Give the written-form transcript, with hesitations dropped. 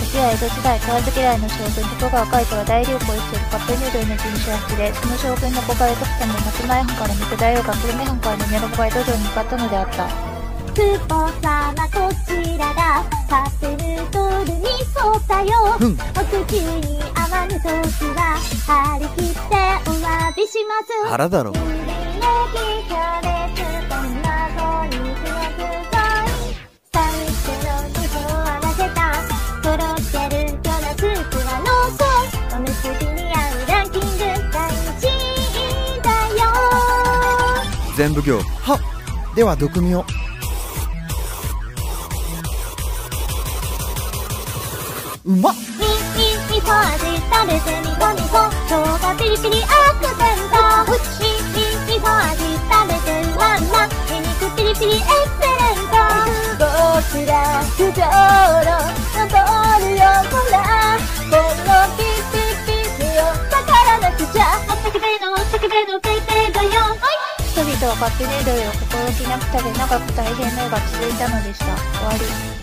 後や江戸時代、食わず嫌いの将軍、徳川海人は大流行しているカップヌードルの人種は好きで、その将軍の子から特典で松前藩から肉大王が久留米藩からの宮の場へ土壌に向かったのであった。 クポ様こちらだ。カップヌードルにそうさよ。お口に合わぬときは張り切ってお詫びします。 腹だろ。 ネギキャベツこんなぞ肉の具材。最初の2本合わせたとろってるようなスープは濃厚。おむすびに合うランキング第1位だよ。 全部行。はっ。では毒味を。うまっ。 味噌味食べてみこみこ。生姜ピリピリアクセント。味噌味食べてうまんま。にんにくピリピリエクセレント。僕ら不条の登るよほら。このピピピピを宝なくちゃ。お酒べのペイペイだよ。 人々はカップヌードルを心置きなく食べ、長く大変な夜が続いたのでした。終わり。